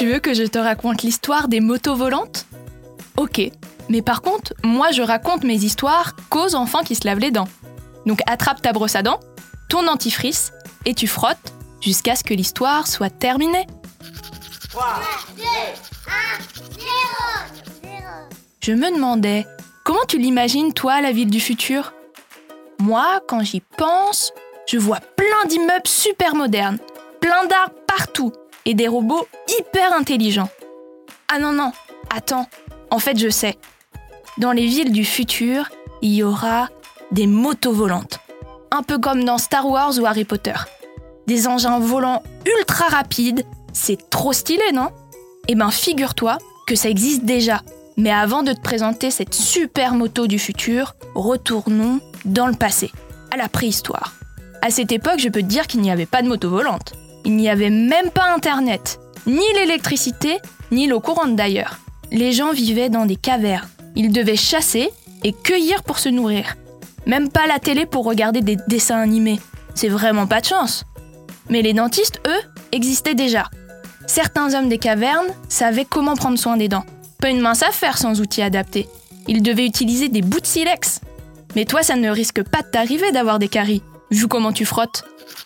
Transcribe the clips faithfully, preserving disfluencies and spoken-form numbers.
Tu veux que je te raconte l'histoire des motos volantes ? Ok, mais par contre, moi je raconte mes histoires qu'aux enfants qui se lavent les dents. Donc attrape ta brosse à dents, ton dentifrice, et tu frottes jusqu'à ce que l'histoire soit terminée. trois, deux, un, zéro. Je me demandais, comment tu l'imagines toi, la ville du futur ? Moi, quand j'y pense, je vois plein d'immeubles super modernes, plein d'arbres partout, et des robots hyper intelligents. Ah non, non, attends, en fait je sais. Dans les villes du futur, il y aura des motos volantes. Un peu comme dans Star Wars ou Harry Potter. Des engins volants ultra rapides, c'est trop stylé, non ? Eh ben figure-toi que ça existe déjà. Mais avant de te présenter cette super moto du futur, retournons dans le passé, à la préhistoire. À cette époque, je peux te dire qu'il n'y avait pas de moto volante. Il n'y avait même pas Internet, ni l'électricité, ni l'eau courante d'ailleurs. Les gens vivaient dans des cavernes. Ils devaient chasser et cueillir pour se nourrir. Même pas la télé pour regarder des dessins animés. C'est vraiment pas de chance. Mais les dentistes, eux, existaient déjà. Certains hommes des cavernes savaient comment prendre soin des dents. Pas une mince affaire sans outils adaptés. Ils devaient utiliser des bouts de silex. Mais toi, ça ne risque pas de t'arriver d'avoir des caries, vu comment tu frottes.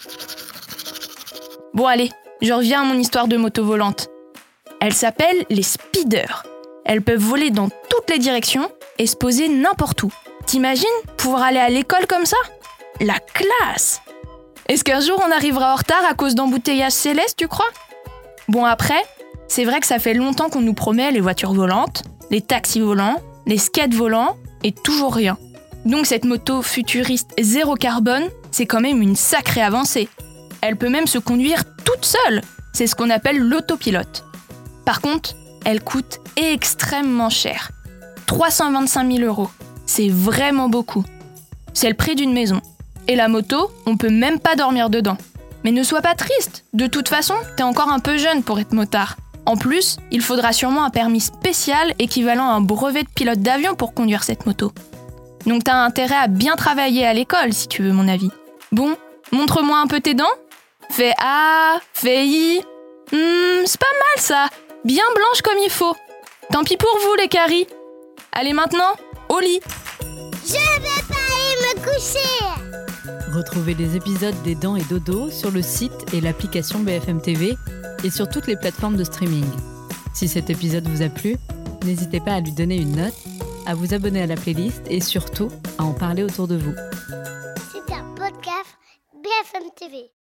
Bon allez, je reviens à mon histoire de moto volante. Elles s'appellent les speeders. Elles peuvent voler dans toutes les directions et se poser n'importe où. T'imagines pouvoir aller à l'école comme ça ? La classe ! Est-ce qu'un jour on arrivera en retard à cause d'embouteillages célestes, tu crois ? Bon après, c'est vrai que ça fait longtemps qu'on nous promet les voitures volantes, les taxis volants, les skates volants et toujours rien. Donc cette moto futuriste zéro carbone, c'est quand même une sacrée avancée. Elle peut même se conduire toute seule. C'est ce qu'on appelle l'autopilote. Par contre, elle coûte extrêmement cher. trois cent vingt-cinq mille euros. C'est vraiment beaucoup. C'est le prix d'une maison. Et la moto, on peut même pas dormir dedans. Mais ne sois pas triste. De toute façon, t'es encore un peu jeune pour être motard. En plus, il faudra sûrement un permis spécial équivalent à un brevet de pilote d'avion pour conduire cette moto. Donc t'as intérêt à bien travailler à l'école, si tu veux mon avis. Bon, montre-moi un peu tes dents. Fais A, fais I. Hmm, c'est pas mal ça. Bien blanche comme il faut. Tant pis pour vous les caries. Allez maintenant, au lit. Je vais pas aller me coucher. Retrouvez les épisodes des Dents et Dodo sur le site et l'application B F M T V et sur toutes les plateformes de streaming. Si cet épisode vous a plu, n'hésitez pas à lui donner une note, à vous abonner à la playlist et surtout à en parler autour de vous. C'est un podcast B F M T V.